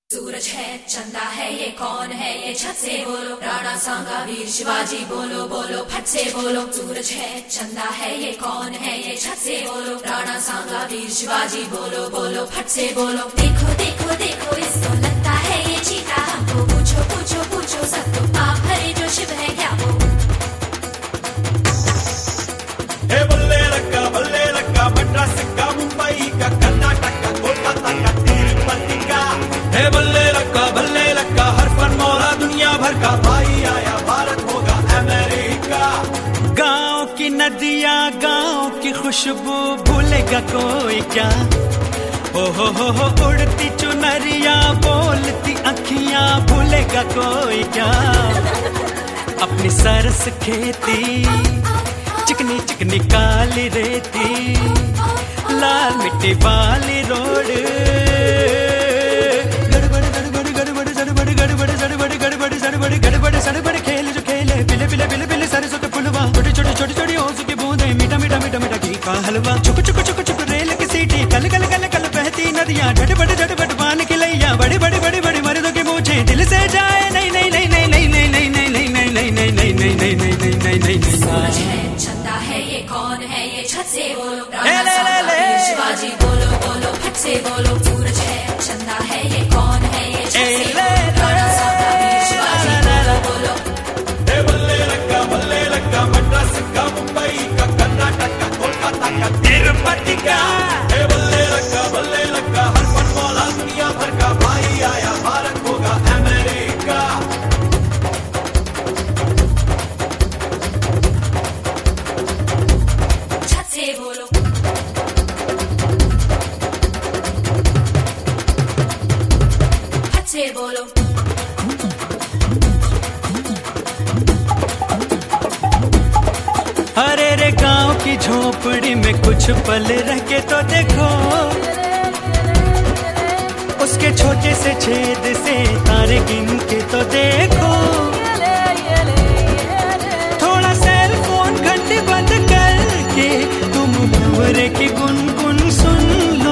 सूरज है चंदा है ये कौन है ये छत से बोलो, राणा सांगा वीर शिवाजी बोलो बोलो फट से बोलो। सूरज है चंदा है ये कौन है ये छत से बोलो, राणा सांगा वीर शिवाजी बोलो बोलो फट से बोलो। देखो देखो देखो इसको लगता है ये चीता, हमको पूछो पूछो पूछो सब तो आप हरे जो शिव है क्या वो। बल्ले लक्का मद्रास का मुंबई का कर्नाटक का कोलकाता का तिरुपति का। बल्ले लक्का हर फन मौला दुनिया भर का, भाई आया भारत होगा अमेरिका। गांव की नदियां गांव की खुशबू भूलेगा कोई क्या, हो उड़ती चुनरिया बोलती अखियां भूलेगा कोई क्या। अपनी सरस खेती चिकनी चिकनी काली रेती, लाल मिट्टी वाली रोड, गड़बड़ सड़बड़ खेल जो खेले बिले बिले बिले बिले सरसों के फुलवा, छोटी छोटी छोटी छोटी ओस की बूंदे, मीठा मीठा मीठा मीठा घी का हलवा। चुक चुक चुक चुक रेल की सीटी, कल कल कल कल बहती नदियां, झटपट पान की लैया, बड़ी बड़ी बड़ी बड़ी मर्दों की मूछें दिल से जाए नहीं नहीं नहीं नहीं नहीं नहीं नहीं नहीं नहीं नहीं नहीं नहीं नहीं नहीं नहीं नहीं नहीं नहीं। सूरज है चंदा है ये कौन है ये छत से बोलो, राणा सांगा वीर शिवाजी बोलो बोलो फट से बोलो। सूरज है चंदा है ये कौन है ये छत से बोलो, राणा सांगा वीर शिवाजी बोलो बोलो। बल्ले लक्का मद्रास का मुंबई का कर्नाटक का कोलकाता का तिरुपति का। बल्ले लक्का हर फन मौला दुनिया भर का, भाई आया भारत होगा अमेरिका। छत से बोलो फट से बोलो। अरे रे गांव की झोपड़ी में कुछ पल रह के तो देखो, उसके छोटे से छेद से तारे गिन के तो देखो। थोड़ा सेल फोन घंटी बंद करके तुम भंवरे की गुनगुन सुन लो,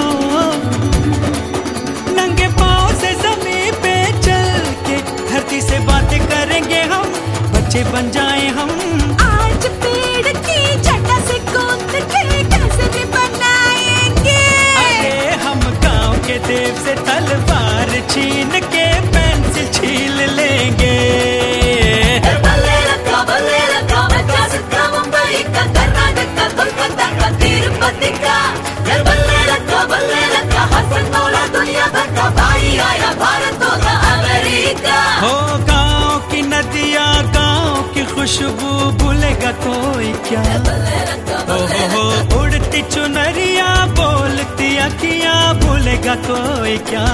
नंगे पाँव से जमीन पे चल के धरती से बातें करेंगे हम, बच्चे बन जाए हम। आज पेड़ की जटा से कूद के कैसे भी बनाएंगे, अरे हम गांव के देव से तलवार छीन के पेंसिल छील लेंगे। बल्ले लक्का मद्रास का मुंबई का कर्नाटक का कोलकाता का तिरुपति का। बल्ले लक्का हर फन मौला दुनिया भर का, भाई आया भारत होगा अमेरिका। हो गांव की नदियां गांव की खुशबू भूलेगा कोई क्या, हो उड़ती चुनरिया बोलती अखियां भूलेगा कोई क्या।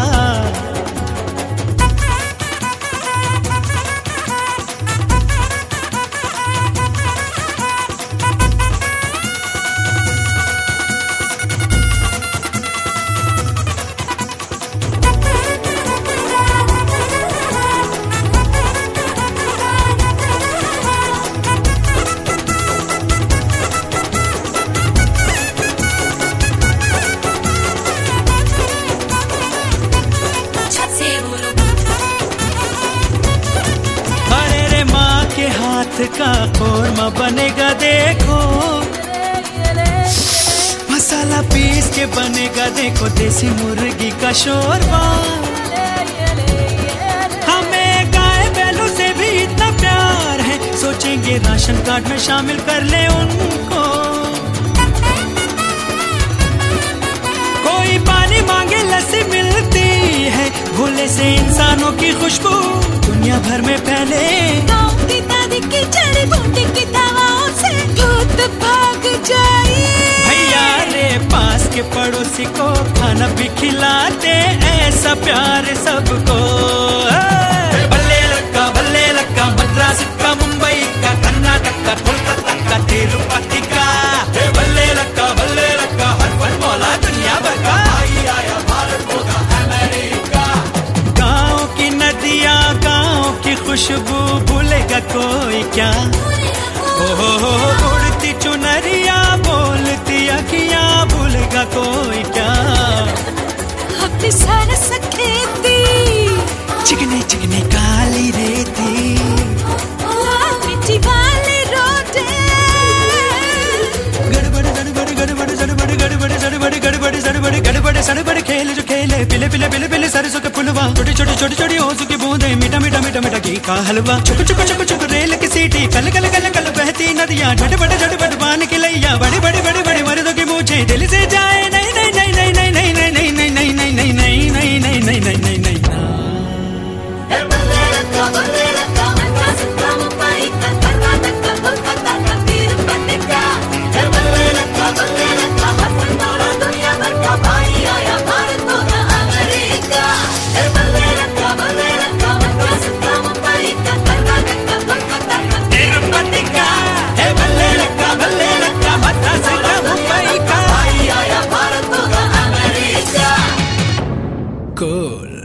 हाथ का कोरमा बनेगा देखो, मसाला पीस के बनेगा देखो देसी मुर्गी का शोरबा। हमें गाय बैलों से भी इतना प्यार है, सोचेंगे राशन कार्ड में शामिल कर ले उनको। कोई पानी मांगे लस्सी मिलती है, भोले से इंसानों की खुशबू दुनिया भर में फैले। गाँव की नदी की जड़ी बूटी की दवाओं से भूत भाग जाए। भैया रे पास के पड़ोसी को खाना भी खिलाते, ऐसा प्यार सबको। बल्ले लक्का मद्रास का मुंबई का कर्नाटक का कोलकाता का तिरुपति का। बल्ले लक्का हर फन मौला दुनिया भर का, भाई आया भारत होगा अमेरिका। गाँव की नदियां गाँव की खुशबू भूलेगा कोई क्या, हो उड़ती चुनरिया बोलती अखियां भूलेगा कोई क्या। अपनी सरस खेती चिकने चिकने काली रेती, मिट्टी वाले रोटे, गड़बड़ गड़बड़ गड़बड़ गड़बड़ गड़बड़ गड़बड़ गड़बड़ गड़बड़ गड़बड़ सड़बड़ खेल जो खेले, पिले पिले पिले पिले सरसों के फुलवा, छोटी छोटी छोटी छोटी ओसों की बूंदे, मीठा मीठा मीठा मीठा घी का हलवा, चुक चुक चुक चुक रेल की सीटी, कल कल कल कल बहती नदियाँ, झटपट पान की लैया, बड़ी बड़ी बड़ी बड़ी मर्दों की मूछें, दिल से जाए नहीं नहीं नहीं नहीं नहीं नहीं नहीं नहीं नहीं नहीं नहीं नहीं नहीं नहीं नहीं नहीं नहीं नहीं। बल्ले लक्का मद्रास का मुंबई का कर्नाटक का कोलकाता का तिरुपति का, बल्ले लक्का हसन मौला दुनिया भर का भाई आया भारत होगा अमेरिका, बल्ले लक्का मद्रास का मुंबई का कर्नाटक का कोलकाता का तिरुपति का, बल्ले लक्का मद्रास का मुंबई का भाई आया भारत होगा अमेरिका। Cool.